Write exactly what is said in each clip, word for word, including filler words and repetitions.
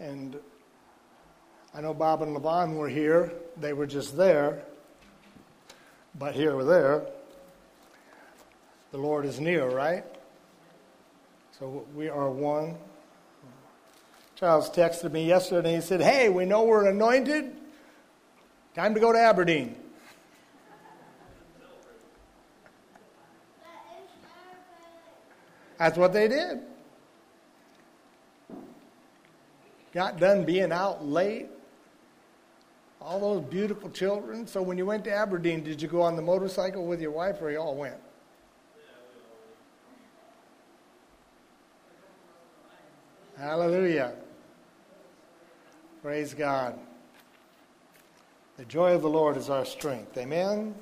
And I know Bob and Levon were here. They were just there. But here or there, the Lord is near, right? So we are one. Charles texted me yesterday and he said, hey, we know we're anointed. Time to go to Aberdeen. That's what they did. Got done being out late. All those beautiful children. So when you went to Aberdeen, did you go on the motorcycle with your wife or you all went? Hallelujah. Praise God. The joy of the Lord is our strength. Amen?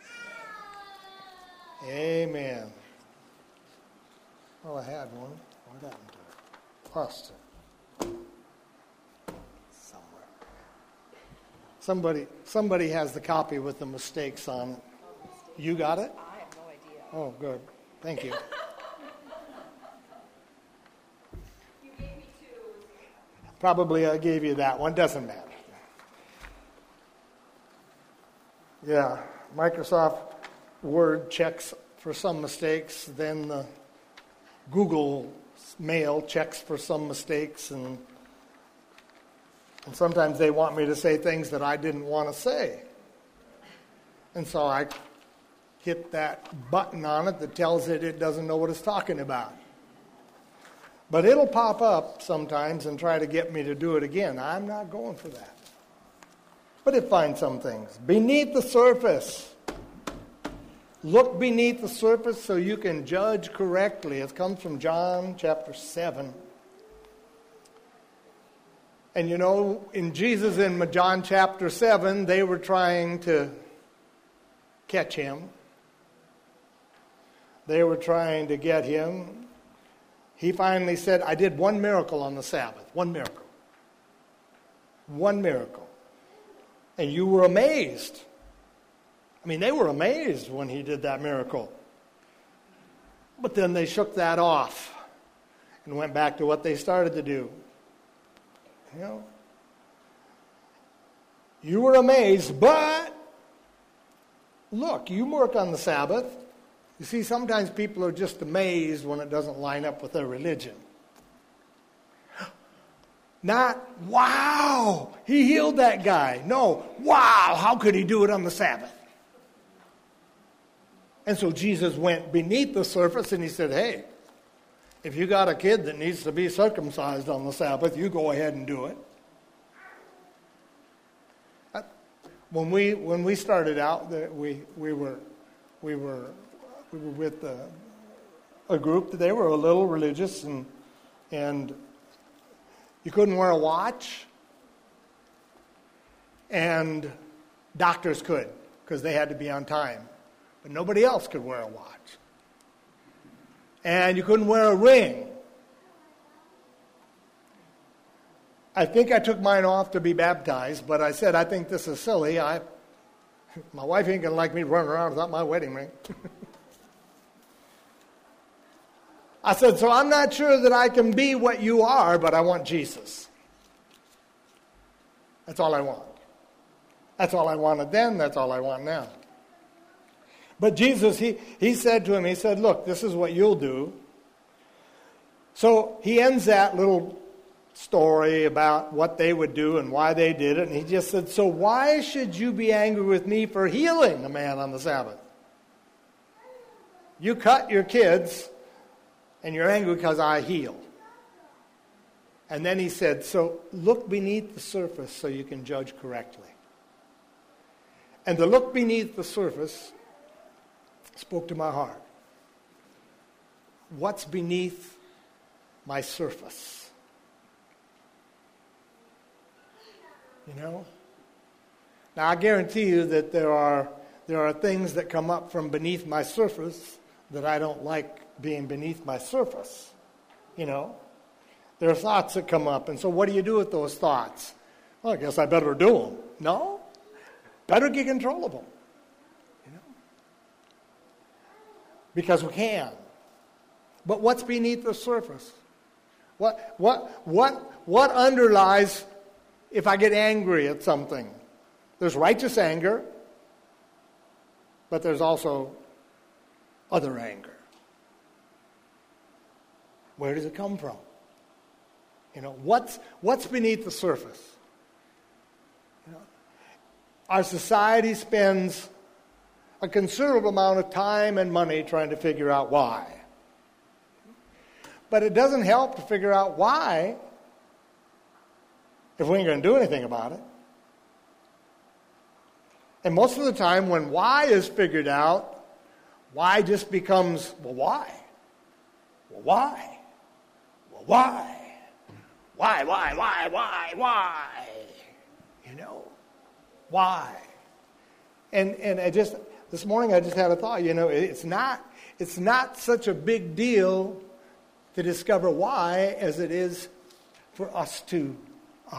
Amen. Well, I had one. What happened to it? Lost it. Somewhere. Somebody, somebody has the copy with the mistakes on it. You got it? I have no idea. Oh, good. Thank you. You gave me two. Probably I gave you that one. Doesn't matter. Yeah. Microsoft Word checks for some mistakes. Then the Google Mail checks for some mistakes. And, and sometimes they want me to say things that I didn't want to say. And so I hit that button on it that tells it it doesn't know what it's talking about. But it'll pop up sometimes and try to get me to do it again. I'm not going for that. But it finds some things. Beneath the surface. Look beneath the surface so you can judge correctly. It comes from John chapter seven. And you know, in Jesus in John chapter seven, they were trying to catch him. They were trying to get him. He finally said, I did one miracle on the Sabbath. One miracle. One miracle. And you were amazed. I mean, they were amazed when he did that miracle. But then they shook that off and went back to what they started to do. You know? You were amazed, but look, you work on the Sabbath. You see, sometimes people are just amazed when it doesn't line up with their religion. Not, wow, he healed that guy. No, wow, how could he do it on the Sabbath? And so Jesus went beneath the surface and he said, hey, if you got a kid that needs to be circumcised on the Sabbath, you go ahead and do it. When we when we started out, we we were we were we were with a, a group that they were a little religious, and and you couldn't wear a watch, and doctors could because they had to be on time. But nobody else could wear a watch. And you couldn't wear a ring. I think I took mine off to be baptized, but I said, I think this is silly. I, my wife ain't going to like me running around without my wedding ring. I said, so I'm not sure that I can be what you are, but I want Jesus. That's all I want. That's all I wanted then. That's all I want now. But Jesus, he, he said to him, he said, look, this is what you'll do. So he ends that little story about what they would do and why they did it. And he just said, so why should you be angry with me for healing a man on the Sabbath? You cut your kids and you're angry because I heal. And then he said, so look beneath the surface so you can judge correctly. And to look beneath the surface spoke to my heart. What's beneath my surface? You know? Now I guarantee you that there are there are things that come up from beneath my surface that I don't like being beneath my surface. You know? There are thoughts that come up, and so what do you do with those thoughts? Well, I guess I better do them. No? Better get control of them. Because we can. But what's beneath the surface? What, what, what, what underlies if I get angry at something? There's righteous anger, but there's also other anger. Where does it come from? You know, what's what's beneath the surface? You know, our society spends a considerable amount of time and money trying to figure out why. But it doesn't help to figure out why if we ain't going to do anything about it. And most of the time when why is figured out, why just becomes, well, why? Well, why? Well, why? Why, why, why, why, why? You know, why? And and I just, this morning I just had a thought, you know, it's not, it's not such a big deal to discover why as it is for us to, uh,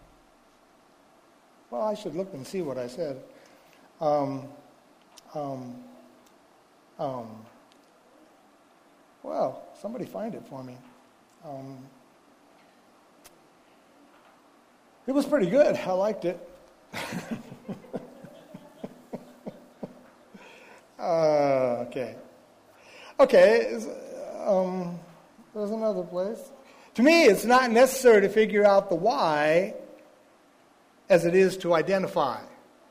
well, I should look and see what I said. Um, um, um, well, somebody find it for me. Um, it was pretty good. I liked it. uh, okay. Okay. Um, there's another place. To me, it's not necessary to figure out the why as it is to identify.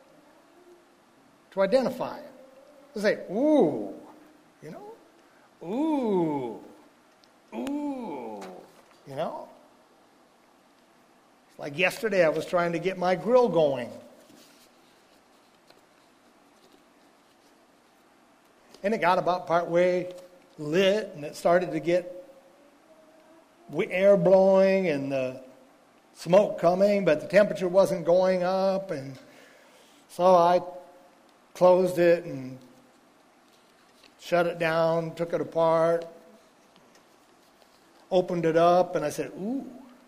To identify it. To say, ooh, you know, ooh, ooh, you know. It's like yesterday I was trying to get my grill going. And it got about partway lit, and it started to get air blowing and the smoke coming, but the temperature wasn't going up, and so I closed it and shut it down, took it apart, opened it up, and I said, ooh.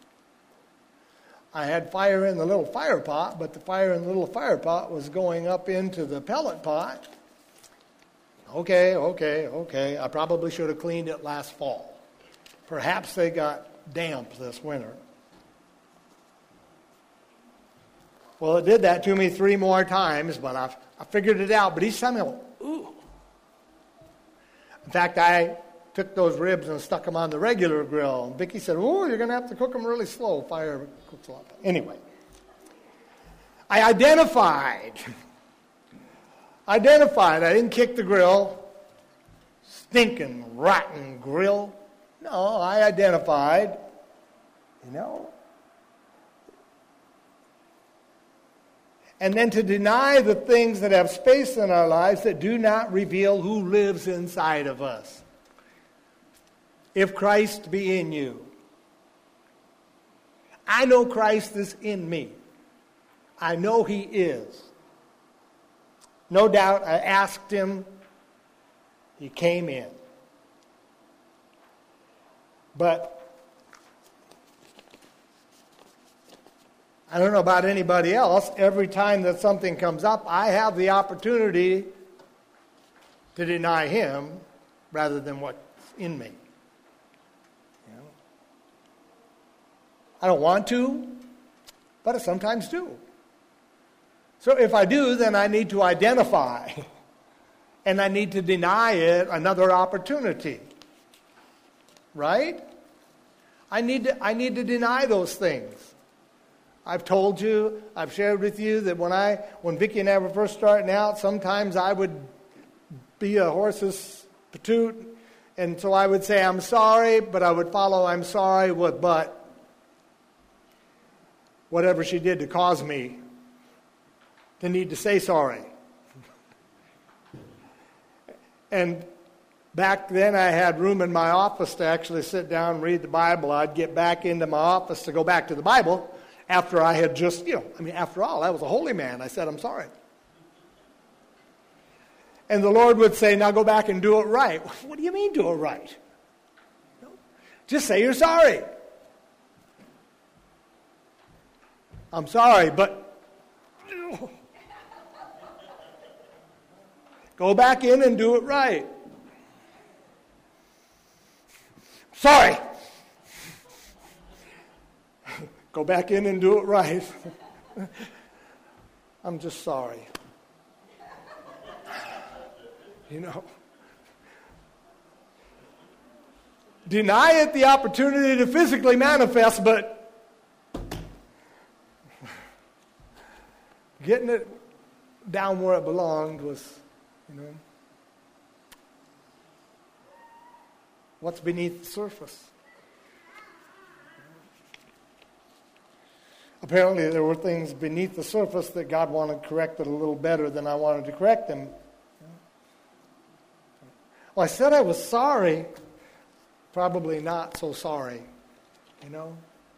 I had fire in the little fire pot, but the fire in the little fire pot was going up into the pellet pot. Okay, okay, okay. I probably should have cleaned it last fall. Perhaps they got damp this winter. Well, it did that to me three more times, but I, I figured it out. But each time I went, ooh. In fact, I took those ribs and stuck them on the regular grill. And Vicki said, oh, you're going to have to cook them really slow. Fire cooks a lot. Anyway, I identified. Identified. I didn't kick the grill. Stinking, rotten grill. No, I identified. You know. And then to deny the things that have space in our lives that do not reveal who lives inside of us. If Christ be in you. I know Christ is in me. I know he is. No doubt I asked him. He came in. But I don't know about anybody else. Every time that something comes up, I have the opportunity to deny him rather than what's in me. You know? I don't want to, but I sometimes do. So if I do, then I need to identify, and I need to deny it another opportunity. Right? I need to, I need to deny those things. I've told you, I've shared with you that when I, when Vicki and I were first starting out, sometimes I would be a horse's patoot, and so I would say, I'm sorry, but I would follow, I'm sorry, with but whatever she did to cause me to need to say sorry. And back then I had room in my office to actually sit down and read the Bible. I'd get back into my office to go back to the Bible after I had just, you know, I mean, after all, I was a holy man. I said, I'm sorry. And the Lord would say, now go back and do it right. What do you mean do it right? Just say you're sorry. I'm sorry, but go back in and do it right. Sorry. go back in and do it right. I'm just sorry. You know. Deny it the opportunity to physically manifest, but getting it down where it belonged was, you know, what's beneath the surface. Apparently there were things beneath the surface that God wanted corrected a little better than I wanted to correct them. Well, I said I was sorry. Probably not so sorry, you know.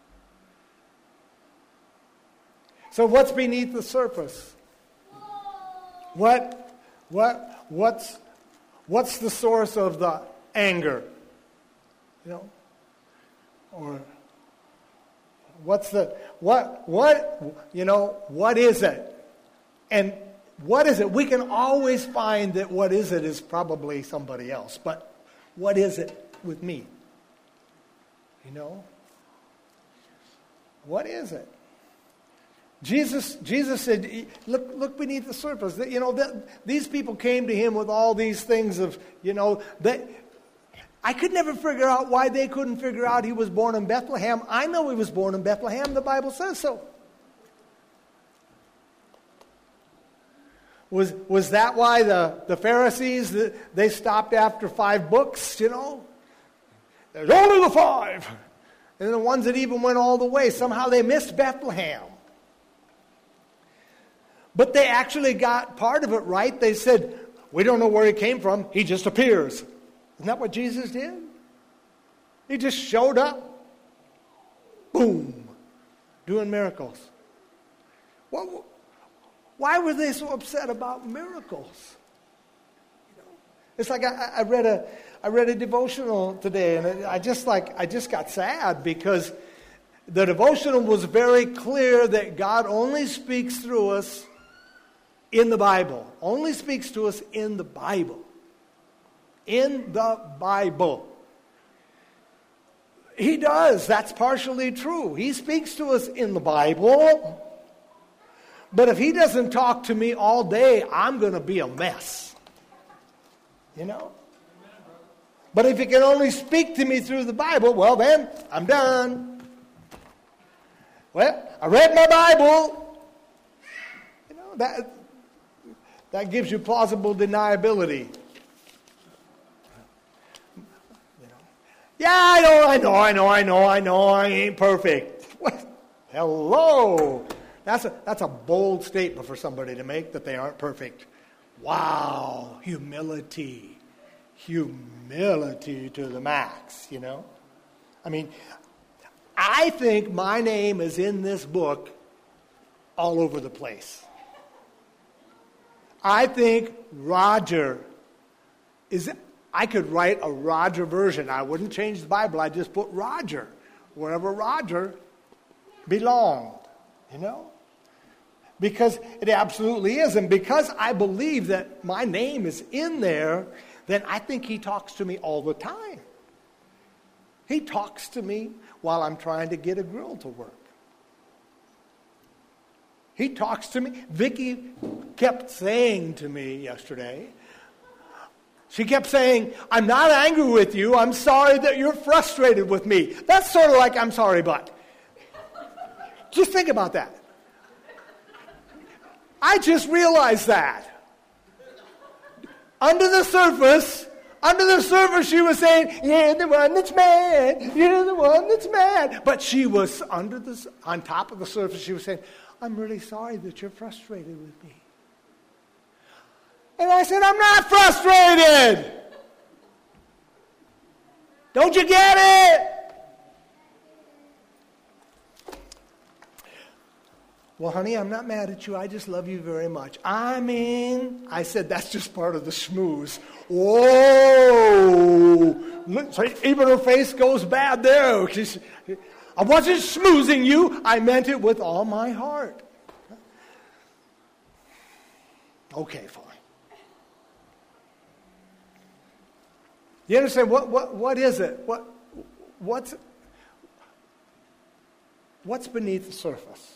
So what's beneath the surface? What, what, what's, what's the source of the anger? You know, or what's the what, what, you know, what is it? And what is it? We can always find that what is it is probably somebody else, but what is it with me? You know? What is it? Jesus Jesus said, look look beneath the surface. You know, that, these people came to him with all these things of, you know, that I could never figure out why they couldn't figure out he was born in Bethlehem. I know he was born in Bethlehem. The Bible says so. Was was that why the, the Pharisees, they stopped after five books, you know? There's only the five. And the ones that even went all the way, somehow they missed Bethlehem. But they actually got part of it right. They said, we don't know where he came from. He just appears. Isn't that what Jesus did? He just showed up. Boom. Doing miracles. Well, why were they so upset about miracles? You know, it's like I, I read a I read a devotional today, and I just like I just got sad because the devotional was very clear that God only speaks through us in the Bible. Only speaks to us in the Bible. In the Bible. He does. That's partially true. He speaks to us in the Bible. But if he doesn't talk to me all day, I'm going to be a mess. You know? But if he can only speak to me through the Bible, well then, I'm done. Well, I read my Bible. You know, that, that gives you plausible deniability. You know, yeah, I know, I know, I know, I know, I know, I ain't perfect. What? Hello. That's a, that's a bold statement for somebody to make, that they aren't perfect. Wow, humility. Humility to the max, you know. I mean, I think my name is in this book all over the place. I think Roger is, I could write a Roger version. I wouldn't change the Bible. I'd just put Roger wherever Roger belonged, you know. Because it absolutely is. And because I believe that my name is in there, then I think he talks to me all the time. He talks to me while I'm trying to get a grill to work. He talks to me. Vicki kept saying to me yesterday, she kept saying, I'm not angry with you. I'm sorry that you're frustrated with me. That's sort of like, I'm sorry, but. Just think about that. I just realized that. Under the surface, under the surface she was saying, you're the one that's mad, you're the one that's mad. But she was under the, on top of the surface, she was saying, I'm really sorry that you're frustrated with me. And I said, I'm not frustrated. Don't you get it? Well, honey, I'm not mad at you. I just love you very much. I mean, I said, that's just part of the schmooze. Whoa. So even her face goes bad there. She's, I wasn't schmoozing you. I meant it with all my heart. Okay, fine. You understand? What, what, what is it? What, what's what's beneath the surface?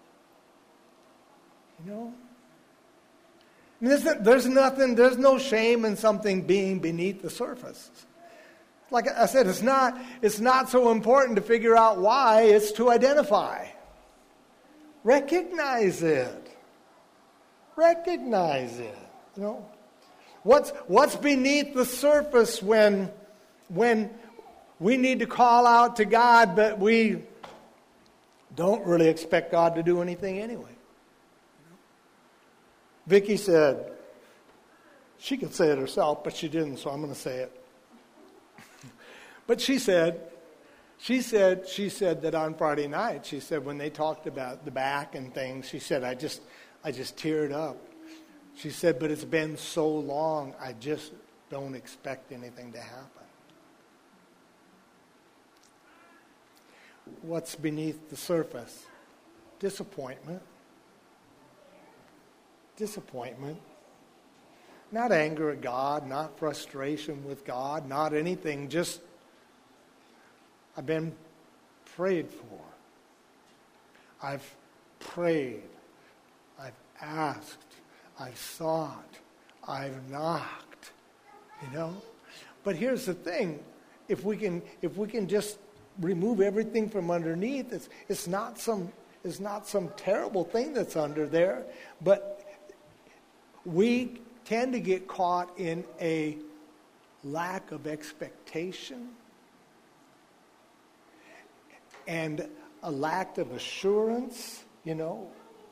You know? I mean, there's, no, there's nothing, there's no shame in something being beneath the surface. Like I said, it's not, it's not so important to figure out why, it's to identify. Recognize it. Recognize it. You know? What's what's beneath the surface when when we need to call out to God, but we don't really expect God to do anything anyway. Vicki said, she could say it herself, but she didn't, so I'm going to say it. But she said, she said, she said that on Friday night, she said when they talked about the back and things, she said, I just, I just teared up. She said, but it's been so long, I just don't expect anything to happen. What's beneath the surface? Disappointment. Disappointment. Not anger at God, not frustration with God, not anything, just I've been prayed for. I've prayed. I've asked. I've sought. I've knocked. You know? But here's the thing. If we can if we can just remove everything from underneath, it's it's not some it's not some terrible thing that's under there, but we tend to get caught in a lack of expectation and a lack of assurance, you know,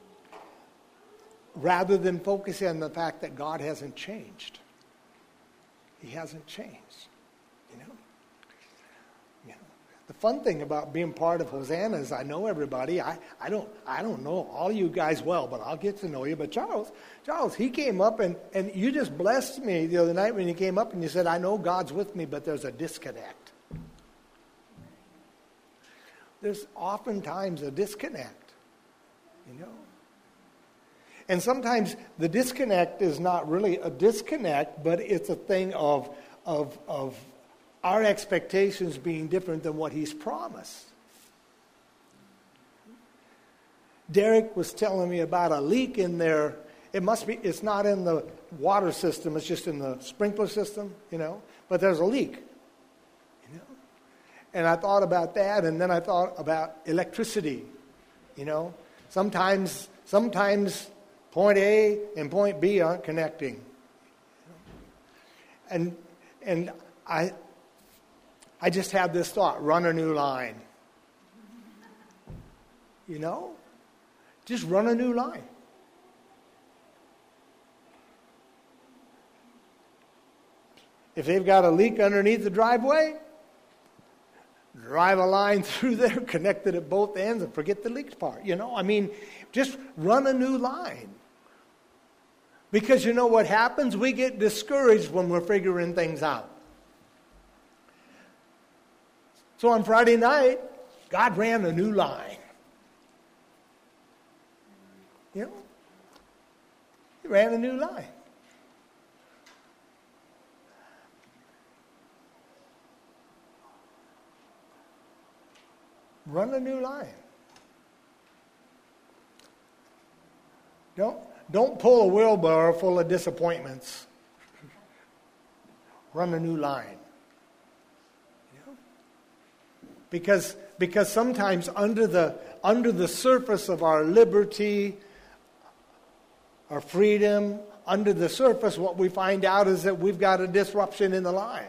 rather than focusing on the fact that God hasn't changed. He hasn't changed, you know. You know. The fun thing about being part of Hosanna is I know everybody. I, I don't I don't know all you guys well, but I'll get to know you. But Charles, Charles, he came up and, and you just blessed me the other night when you came up and you said, I know God's with me, but there's a disconnect. There's oftentimes a disconnect, you know. And sometimes the disconnect is not really a disconnect, but it's a thing of, of, of our expectations being different than what he's promised. Derek was telling me about a leak in there. It must be, it's not in the water system, it's just in the sprinkler system, you know. But there's a leak. And I thought about that, and then I thought about electricity, you know. Sometimes, sometimes point A and point B aren't connecting. And and I I just had this thought, run a new line. You know? Just run a new line. If they've got a leak underneath the driveway, drive a line through there, connect it at both ends, and forget the leaks part. You know, I mean, just run a new line. Because you know what happens? We get discouraged when we're figuring things out. So on Friday night, God ran a new line. You know? He ran a new line. Run a new line. Don't, don't pull a wheelbarrow full of disappointments. Run a new line. You know? Because, because sometimes under the, under the surface of our liberty, our freedom, under the surface what we find out is that we've got a disruption in the line.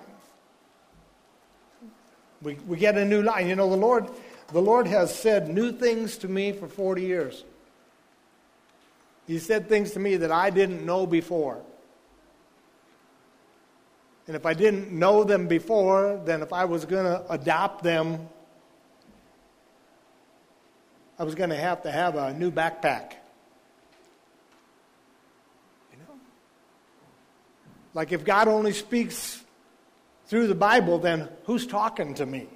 We, we get a new line. You know, the Lord... The Lord has said new things to me for forty years. He said things to me that I didn't know before. And if I didn't know them before, then if I was going to adopt them, I was going to have to have a new backpack. You know? Like if God only speaks through the Bible, then who's talking to me?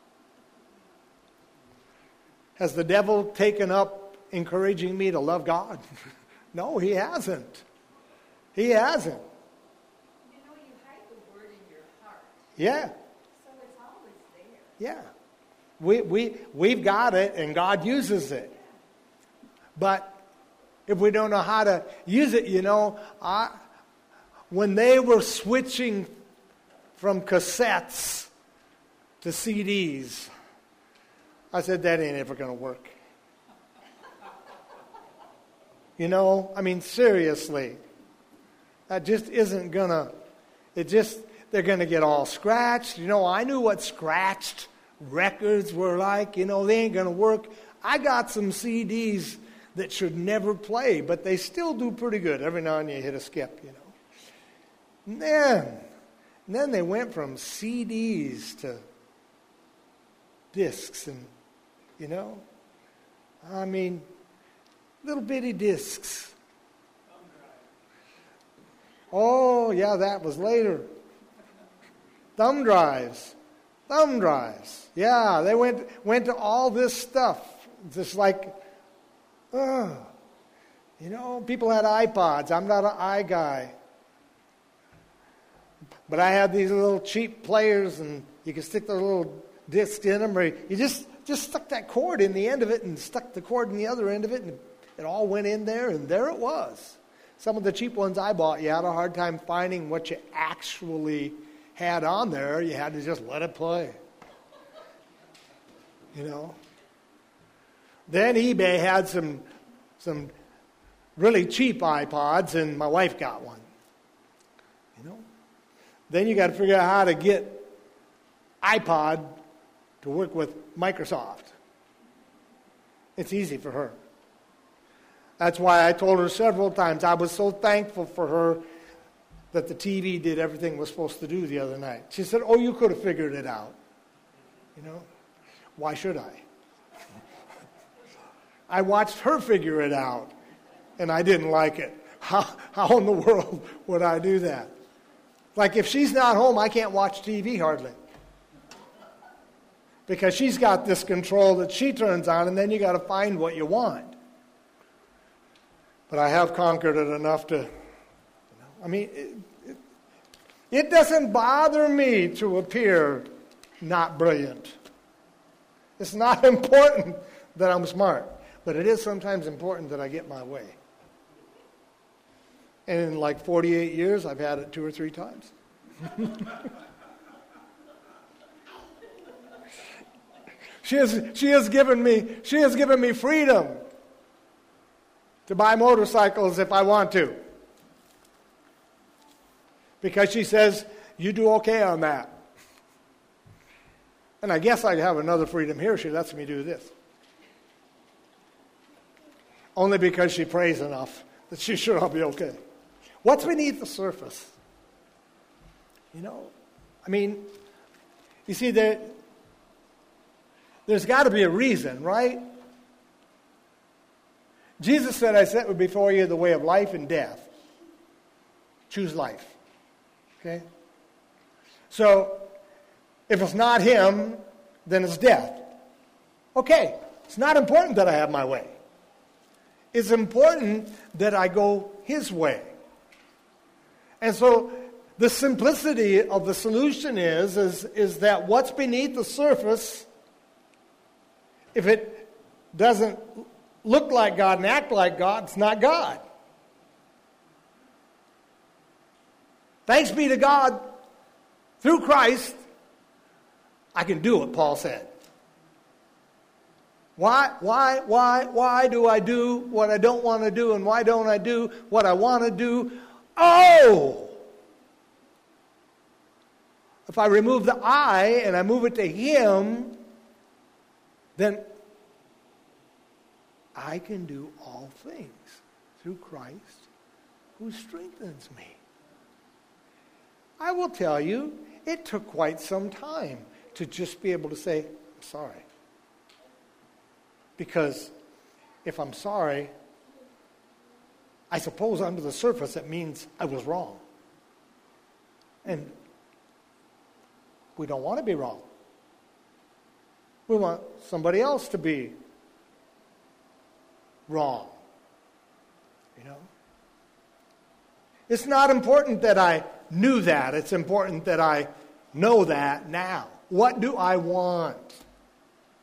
Has the devil taken up encouraging me to love God? No, he hasn't. He hasn't. You know, you hide the word in your heart. Yeah. So it's always there. Yeah. We, we, we've got it, and God uses it. But if we don't know how to use it, you know, I, when they were switching from cassettes to C Ds, I said, that ain't ever going to work. You know, I mean, seriously, that just isn't going to, it just, they're going to get all scratched. You know, I knew what scratched records were like. You know, they ain't going to work. I got some C Ds that should never play, but they still do pretty good. Every now and then you hit a skip, you know. And then, and then they went from C Ds to discs, and, you know, I mean, little bitty discs. Oh, yeah, that was later. Thumb drives. Thumb drives. Yeah, they went went to all this stuff. Just like, oh, you know, people had iPods. I'm not an i guy. But I had these little cheap players, and you could stick the little disc in them, or you just, just stuck that cord in the end of it and stuck the cord in the other end of it, and it all went in there, and there it was. Some of the cheap ones I bought, you had a hard time finding what you actually had on there. You had to just let it play. You know? Then eBay had some some really cheap iPods, and my wife got one. You know? Then you got to figure out how to get iPod to work with Microsoft. It's easy for her. That's why I told her several times I was so thankful for her that the T V did everything it was supposed to do the other night. She said, oh, you could have figured it out. You know? Why should I? I watched her figure it out, and I didn't like it. How, how in the world would I do that? Like, if she's not home, I can't watch T V hardly. Because she's got this control that she turns on, and then you got to find what you want. But I have conquered it enough to, you know, I mean, it, it, it doesn't bother me to appear not brilliant. It's not important that I'm smart, but it is sometimes important that I get my way. And in like forty-eight years, I've had it two or three times. she has she has given me she has given me freedom to buy motorcycles if I want to. Because she says, you do okay on that. And I guess I have another freedom here. She lets me do this. Only because she prays enough that she's sure I'll be okay. What's beneath the surface? You know, I mean, you see, there, there's got to be a reason, right? Jesus said, I set before you the way of life and death. Choose life. Okay? So, if it's not him, then it's death. Okay, it's not important that I have my way. It's important that I go his way. And so, the simplicity of the solution is, is, is that what's beneath the surface, if it doesn't look like God and act like God, it's not God. Thanks be to God, through Christ, I can do what Paul said. Why, why, why, why do I do what I don't want to do, and why don't I do what I want to do? Oh! If I remove the I and I move it to him, then I can do all things through Christ who strengthens me. I will tell you, it took quite some time to just be able to say, I'm sorry. Because if I'm sorry, I suppose under the surface it means I was wrong. And we don't want to be wrong. We want somebody else to be wrong. You know? It's not important that I knew that. It's important that I know that now. What do I want?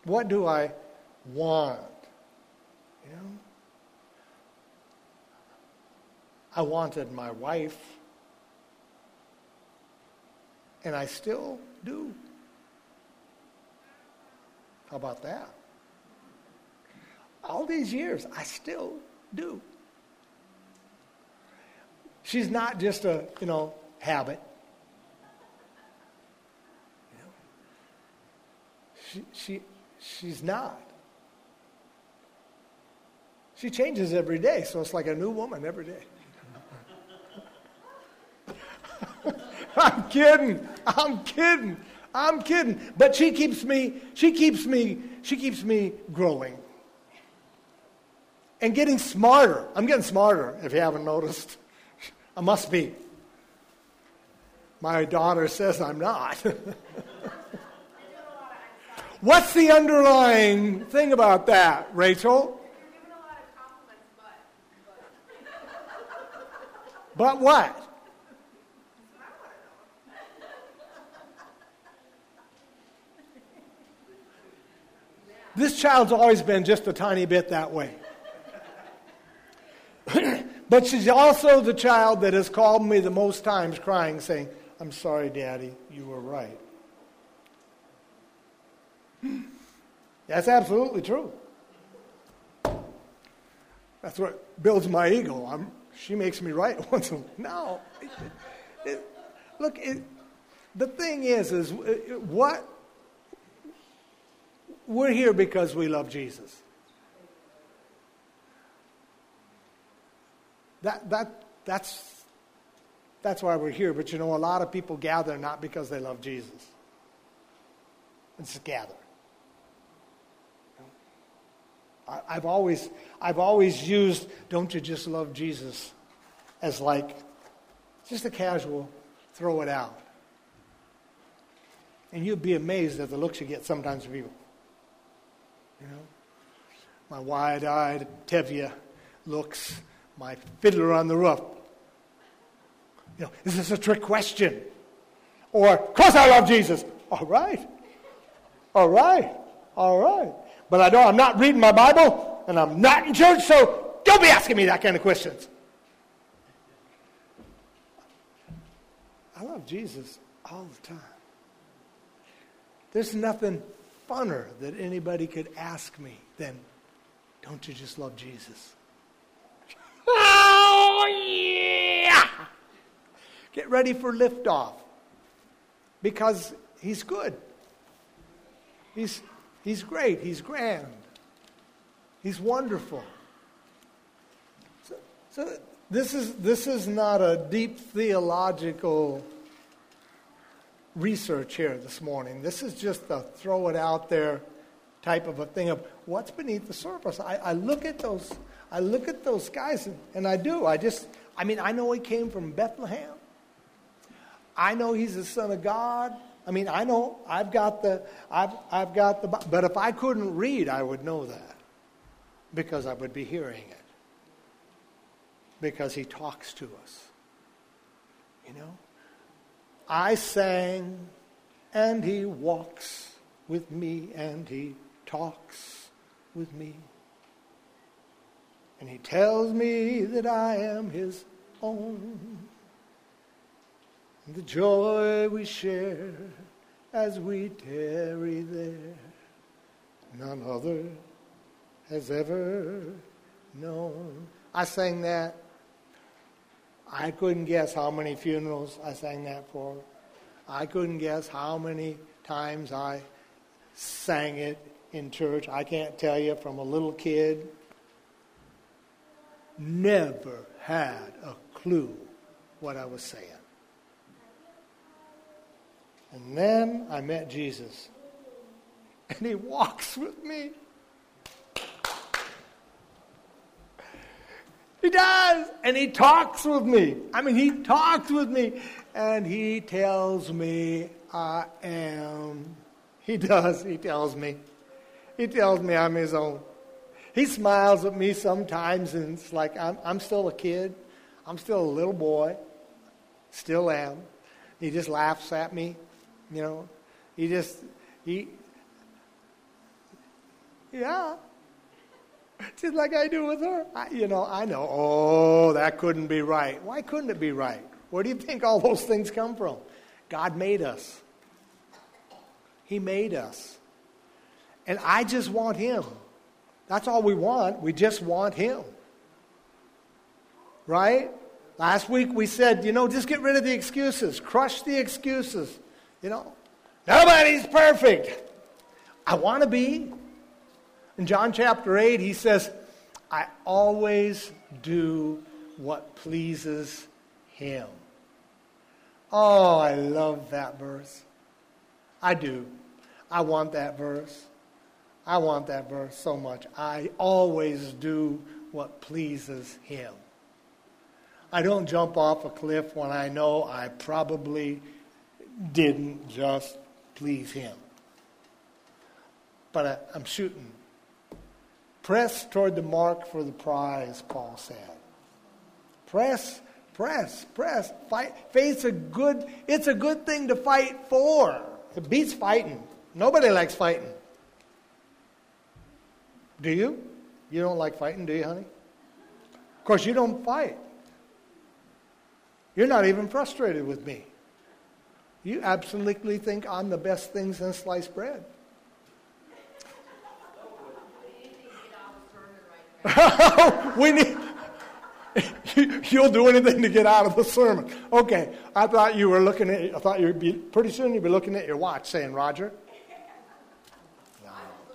What do I want? You know? I wanted my wife, and I still do. How about that? All these years, I still do. She's not just a, you know, habit. You know? She, she, she's not. She changes every day, so it's like a new woman every day. I'm kidding. I'm kidding. I'm kidding. But she keeps me, she keeps me, she keeps me growing. And getting smarter. I'm getting smarter, if you haven't noticed. I must be. My daughter says I'm not. What's the underlying thing about that, Rachel? You're giving a lot of compliments, but. But what? This child's always been just a tiny bit that way. But she's also the child that has called me the most times crying, saying, I'm sorry, Daddy, you were right. That's absolutely true. That's what builds my ego. I'm, she makes me right once in a while. No. It, it, look, it, the thing is, is what... We're here because we love Jesus. That that that's that's why we're here. But you know, a lot of people gather not because they love Jesus. It's just gather. I, I've always I've always used "Don't you just love Jesus" as like just a casual throw it out, and you'd be amazed at the looks you get sometimes from people. You know, my wide-eyed Tevye looks, my fiddler on the roof. You know, is this a trick question? Or, of course I love Jesus. All right. All right. All right. But I know I'm not reading my Bible, and I'm not in church, so don't be asking me that kind of questions. I love Jesus all the time. There's nothing funner that anybody could ask me than, don't you just love Jesus? Oh, yeah! Get ready for liftoff. Because he's good. He's, he's great. He's grand. He's wonderful. So, so this is, this is not a deep theological research here this morning. This is just a throw it out there type of a thing of what's beneath the surface. I, I look at those, I look at those guys, and, and I do. I just, I mean, I know he came from Bethlehem. I know he's the Son of God. I mean, I know I've got the, I've, I've got the, but if I couldn't read, I would know that because I would be hearing it. Because he talks to us. You know? I sang, and he walks with me, and he talks with me. And he tells me that I am his own. And the joy we share as we tarry there, none other has ever known. I sang that. I couldn't guess how many funerals I sang that for. I couldn't guess how many times I sang it in church. I can't tell you from a little kid. Never had a clue what I was saying. And then I met Jesus. And he walks with me. He does. And he talks with me. I mean, he talks with me. And he tells me I am. He does. He tells me. He tells me I'm his own. He smiles at me sometimes, and it's like I'm, I'm still a kid. I'm still a little boy. Still am. He just laughs at me. You know. He just, he, Yeah. Just like I do with her. I, you know, I know, oh, that couldn't be right. Why couldn't it be right? Where do you think all those things come from? God made us. He made us. And I just want him. That's all we want. We just want him. Right? Last week we said, you know, just get rid of the excuses. Crush the excuses. You know, nobody's perfect. I want to be. In John chapter eight, he says, I always do what pleases him. Oh, I love that verse. I do. I want that verse. I want that verse so much. I always do what pleases him. I don't jump off a cliff when I know I probably didn't just please him. But I, I'm shooting. Press toward the mark for the prize, Paul said. Press, press, press. Fight. Faith's a good, it's a good thing to fight for. It beats fighting. Nobody likes fighting. Do you? You don't like fighting, do you, honey? Of course, you don't fight. You're not even frustrated with me. You absolutely think I'm the best thing since sliced bread. we need. You'll do anything to get out of the sermon. Okay, I thought you were looking at. I thought you'd be pretty soon. You'd be looking at your watch, saying, "Roger." No.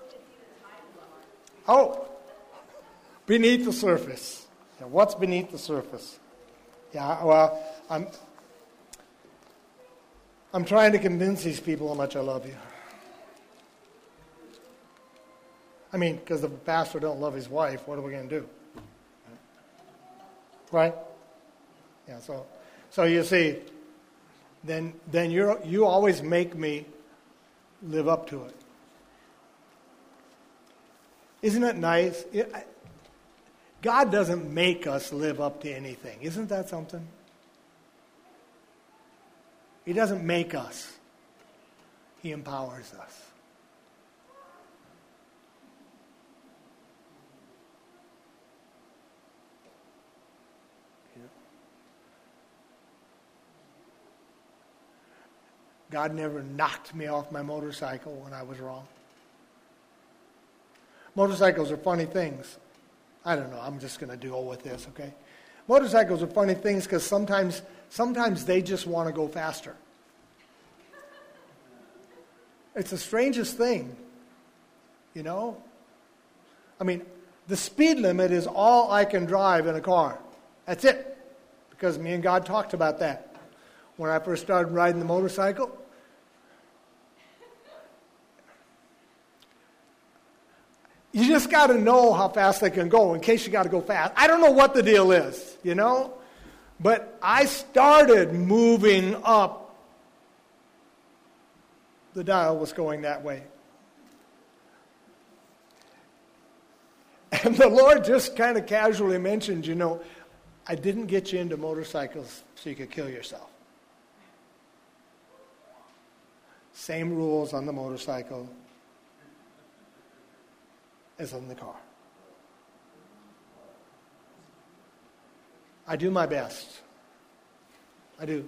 Oh, beneath the surface. Now, what's beneath the surface? Yeah. Well, I'm. I'm trying to convince these people how much I love you. I mean, because the pastor don't love his wife, what are we going to do? Right? Yeah, so so you see, then then you you always make me live up to it. Isn't it nice? It, I, God doesn't make us live up to anything. Isn't that something? He doesn't make us. He empowers us. God never knocked me off my motorcycle when I was wrong. Motorcycles are funny things. I don't know. I'm just going to deal with this, okay? Motorcycles are funny things because sometimes, sometimes they just want to go faster. It's the strangest thing, you know? I mean, the speed limit is all I can drive in a car. That's it. Because me and God talked about that. When I first started riding the motorcycle, you just got to know how fast they can go in case you got to go fast. I don't know what the deal is, you know? But I started moving up. The dial was going that way. And the Lord just kind of casually mentioned, you know, I didn't get you into motorcycles so you could kill yourself. Same rules on the motorcycle as in the car. I do my best. I do.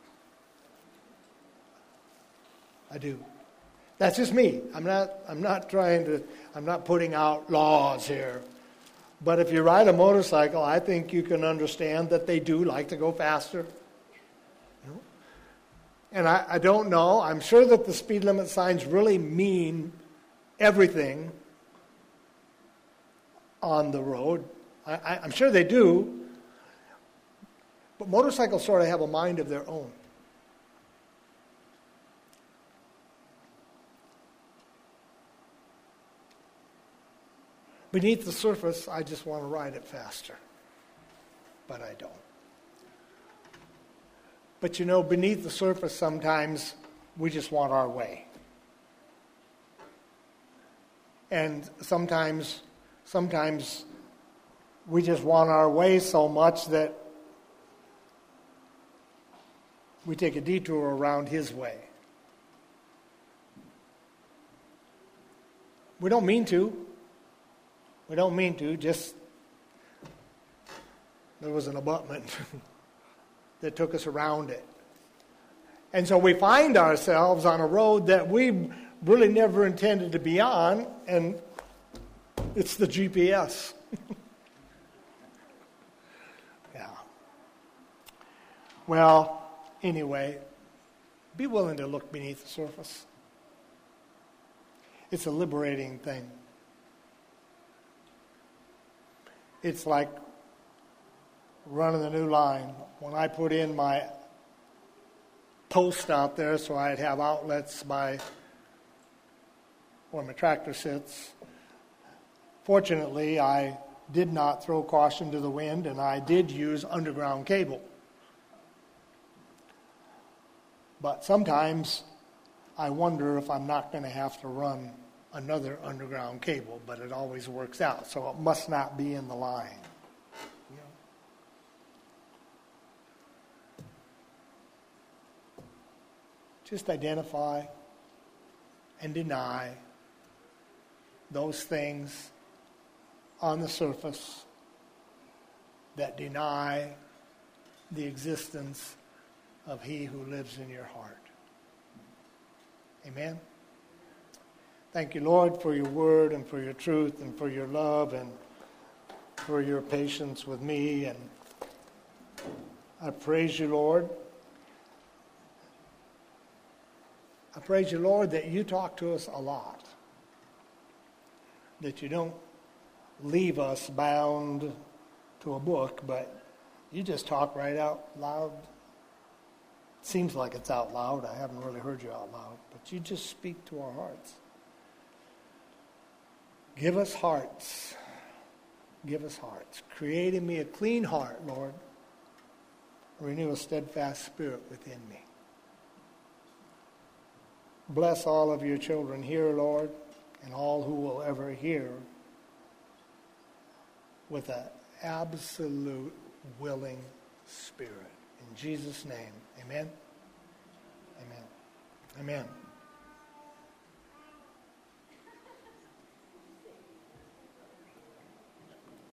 I do. That's just me. I'm not I'm not trying to I'm not putting out laws here. But if you ride a motorcycle, I think you can understand that they do like to go faster. You know? And I, I don't know. I'm sure that the speed limit signs really mean everything on the road. I, I, I'm sure they do. But motorcycles sort of have a mind of their own. Beneath the surface, I just want to ride it faster. But I don't. But you know, beneath the surface, sometimes we just want our way. And sometimes, sometimes we just want our way so much that we take a detour around his way. We don't mean to. We don't mean to, just there was an abutment that took us around it. And so we find ourselves on a road that we really never intended to be on, and it's the G P S. Yeah. Well, anyway, be willing to look beneath the surface. It's a liberating thing. It's like running the new line. When I put in my post out there so I'd have outlets by where my tractor sits, fortunately I did not throw caution to the wind, and I did use underground cable. But sometimes I wonder if I'm not going to have to run another underground cable, but it always works out, so it must not be in the line. You know? Just identify and deny those things on the surface that deny the existence of He who lives in your heart. Amen? Thank you, Lord, for your word and for your truth and for your love and for your patience with me. And I praise you, Lord. I praise you, Lord, that you talk to us a lot. That you don't leave us bound to a book, but you just talk right out loud. It seems like it's out loud. I haven't really heard you out loud, but you just speak to our hearts. Give us hearts. Give us hearts. Create in me a clean heart, Lord. Renew a steadfast spirit within me. Bless all of your children here, Lord, and all who will ever hear with an absolute willing spirit. In Jesus' name, amen. Amen. Amen.